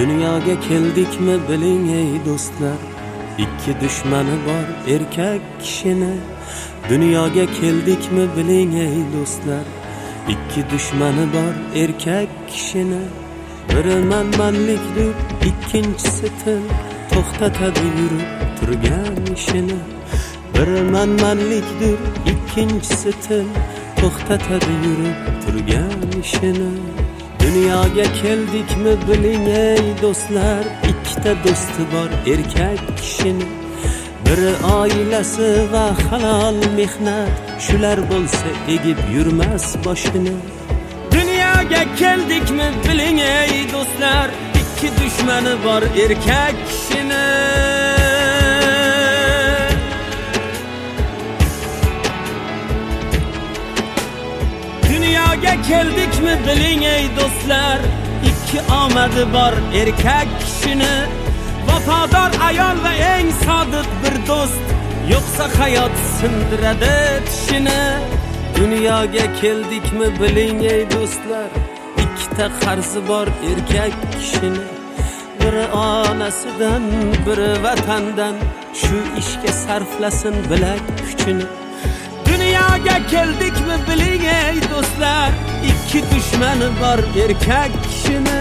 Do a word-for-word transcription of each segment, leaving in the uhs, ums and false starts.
Dunyoga keldikmi biling ey do'stlar, ikki dushmani bor erkak kishini. Dunyoga keldikmi biling ey do'stlar, ikki dushmani bor erkak kishini. Biri manmanlikdir, ikkinchisi til, to'xtatadi yurib turgan ishini. Biri manmanlikdir, ikkinchisi til, to'xtatadi yurib turgan ishini. Dunyoga keldikmi biling ey do'stlar, ikkita do'sti bor erkak kishini. Biri oilasi va halol mehnat, shular bo'lsa egib yurmas boshini. Dunyoga keldikmi biling ey do'stlar, ikki dushmani bor erkak kishini. Dunyoga keldikmi biling ey do'stlar, ikki omadi bor erkak kishini. Vafodor ayol va eng sodiq bir do'st, yo'qsa hayot sindiradi tishini. Dunyoga keldikmi biling ey do'stlar, ikkita qarzi bor erkak kishini. Biri onasidan, biri vatandan, shu ishga sarflasin bilak kuchini. Dunyoga keldikmi biling ey do'stlar, ikki dushmani bor erkak kishini.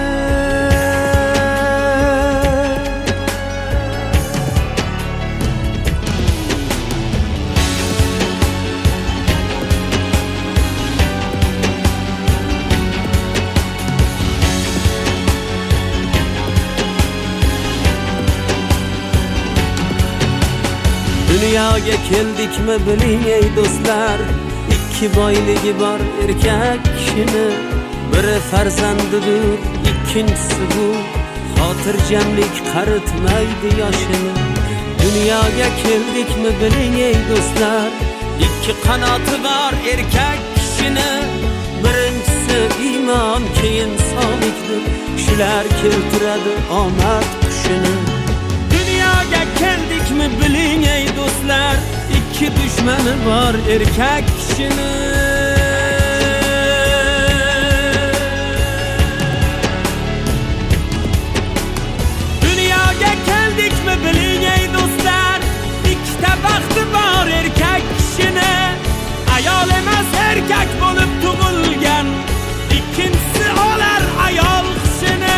Dunyoga keldikmi biling ey do'stlar, ikki boyligi bor erkak kishini. Biri farzandidir, ikkinchisi bu, xotirjamlik qaritmaydi yoshini. Dunyoga keldikmi biling ey do'stlar, ikki qanoti bor erkak kishini. Birinchisi iymon, keyin sog'likdir, shular keltiradi omad qushini. Dunyoga keldikmi biling ey do'stlar, ikki dushmani bor erkak kishini. Dunyoga keldikmi biling ey do'stlar, ikkita baxti bor erkak kishini. Ayol emas erkak bo'lib tug'ilgan, ikkinchisi olar ayol hissini.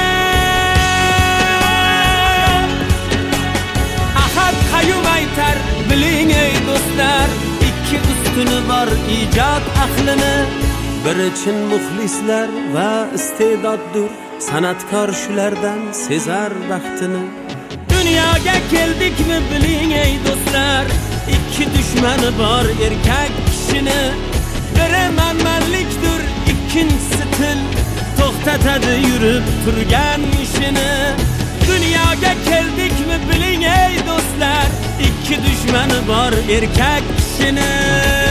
Qayyum aytar biling ey do'stlar, ikki ustuni bor ijod ahlini. Biri chin muxlislar va iste'doddir, san'atkor shulardan sezar baxtini. Dunyoga keldikmi biling ey do'stlar, ikki dushmani bor erkak kishini. Biri manmanlikdir, ikkinchisi til, to'xtatadi yurib turgan ishini. Dunyoga keldikmi biling ey do'stlar, ikki dushmani bor erkak kishini.